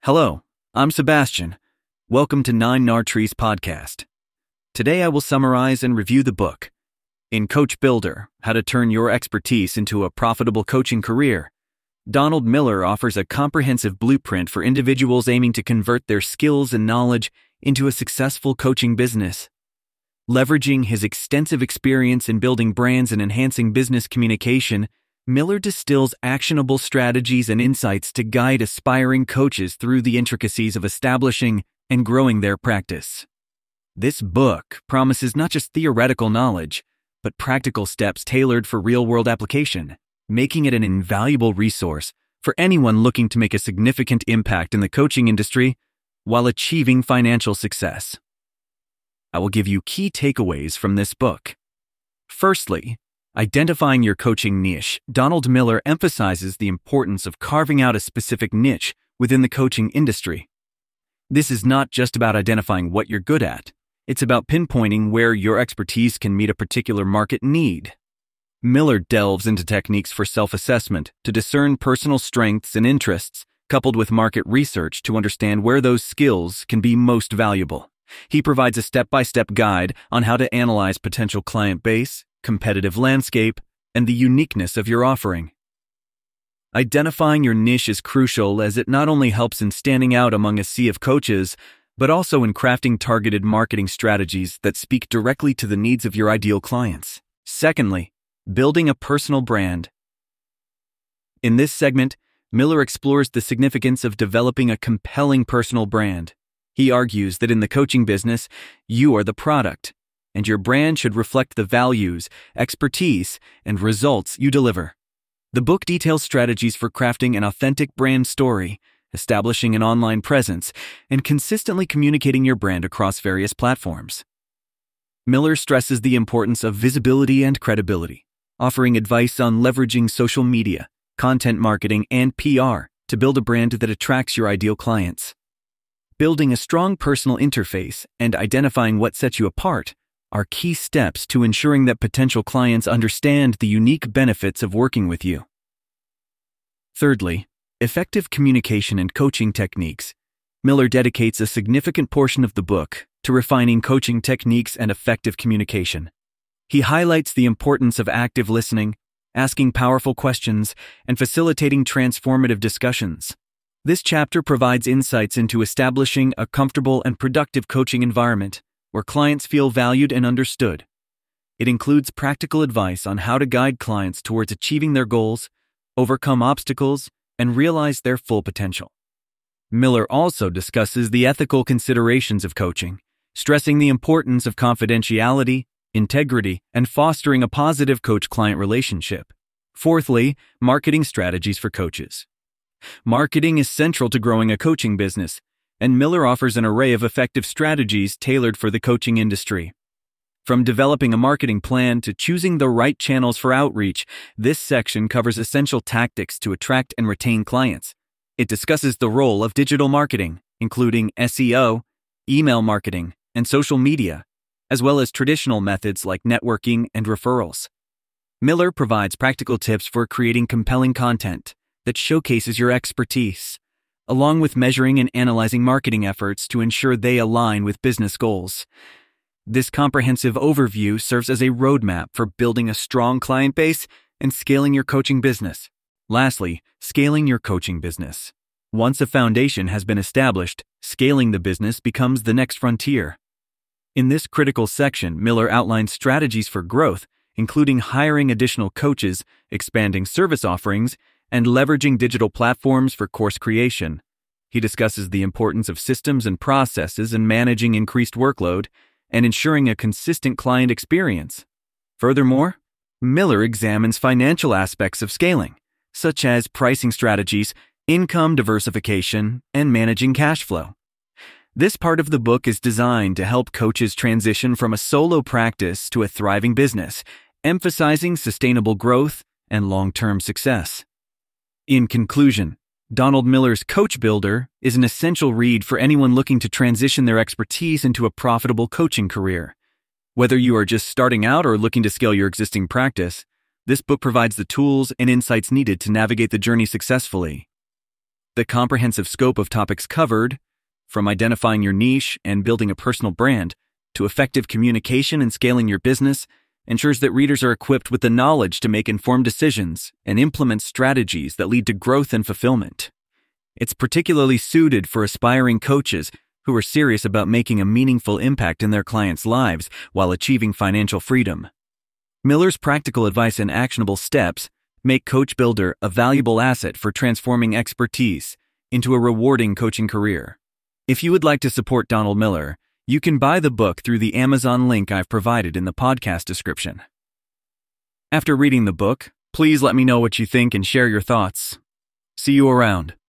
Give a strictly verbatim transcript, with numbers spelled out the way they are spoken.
Hello, I'm Sebastian. Welcome to Nine Nar Trees Podcast. Today I will summarize and review the book, In Coach Builder, How to Turn Your Expertise into a Profitable Coaching Career. Donald Miller offers a comprehensive blueprint for individuals aiming to convert their skills and knowledge into a successful coaching business. Leveraging his extensive experience in building brands and enhancing business communication, Miller distills actionable strategies and insights to guide aspiring coaches through the intricacies of establishing and growing their practice. This book promises not just theoretical knowledge, but practical steps tailored for real-world application, making it an invaluable resource for anyone looking to make a significant impact in the coaching industry while achieving financial success. I will give you key takeaways from this book. Firstly, identifying your coaching niche. Donald Miller emphasizes the importance of carving out a specific niche within the coaching industry. This is not just about identifying what you're good at. It's about pinpointing where your expertise can meet a particular market need. Miller delves into techniques for self-assessment to discern personal strengths and interests, coupled with market research to understand where those skills can be most valuable. He provides a step-by-step guide on how to analyze potential client base, competitive landscape, and the uniqueness of your offering. Identifying your niche is crucial as it not only helps in standing out among a sea of coaches, but also in crafting targeted marketing strategies that speak directly to the needs of your ideal clients. Secondly, building a personal brand. In this segment, Miller explores the significance of developing a compelling personal brand. He argues that in the coaching business, you are the product, and your brand should reflect the values, expertise, and results you deliver. The book details strategies for crafting an authentic brand story, establishing an online presence, and consistently communicating your brand across various platforms. Miller stresses the importance of visibility and credibility, offering advice on leveraging social media, content marketing, and P R to build a brand that attracts your ideal clients. Building a strong personal interface and identifying what sets you apart are key steps to ensuring that potential clients understand the unique benefits of working with you. Thirdly, effective communication and coaching techniques. Miller dedicates a significant portion of the book to refining coaching techniques and effective communication. He highlights the importance of active listening, asking powerful questions, and facilitating transformative discussions. This chapter provides insights into establishing a comfortable and productive coaching environment where clients feel valued and understood. It includes practical advice on how to guide clients towards achieving their goals, overcome obstacles, and realize their full potential. Miller also discusses the ethical considerations of coaching, stressing the importance of confidentiality, integrity, and fostering a positive coach-client relationship. Fourthly, marketing strategies for coaches. Marketing is central to growing a coaching business, and Miller offers an array of effective strategies tailored for the coaching industry. From developing a marketing plan to choosing the right channels for outreach, this section covers essential tactics to attract and retain clients. It discusses the role of digital marketing, including S E O, email marketing, and social media, as well as traditional methods like networking and referrals. Miller provides practical tips for creating compelling content that showcases your expertise, along with measuring and analyzing marketing efforts to ensure they align with business goals. This comprehensive overview serves as a roadmap for building a strong client base and scaling your coaching business. Lastly, scaling your coaching business. Once a foundation has been established, scaling the business becomes the next frontier. In this critical section, Miller outlines strategies for growth, including hiring additional coaches, expanding service offerings, and leveraging digital platforms for course creation. He discusses the importance of systems and processes in managing increased workload and ensuring a consistent client experience. Furthermore, Miller examines financial aspects of scaling, such as pricing strategies, income diversification, and managing cash flow. This part of the book is designed to help coaches transition from a solo practice to a thriving business, emphasizing sustainable growth and long-term success. In conclusion, Donald Miller's Coach Builder is an essential read for anyone looking to transition their expertise into a profitable coaching career. Whether you are just starting out or looking to scale your existing practice, this book provides the tools and insights needed to navigate the journey successfully. The comprehensive scope of topics covered, from identifying your niche and building a personal brand to effective communication and scaling your business, ensures that readers are equipped with the knowledge to make informed decisions and implement strategies that lead to growth and fulfillment. It's particularly suited for aspiring coaches who are serious about making a meaningful impact in their clients' lives while achieving financial freedom. Miller's practical advice and actionable steps make Coach Builder a valuable asset for transforming expertise into a rewarding coaching career. If you would like to support Donald Miller, you can buy the book through the Amazon link I've provided in the podcast description. After reading the book, please let me know what you think and share your thoughts. See you around.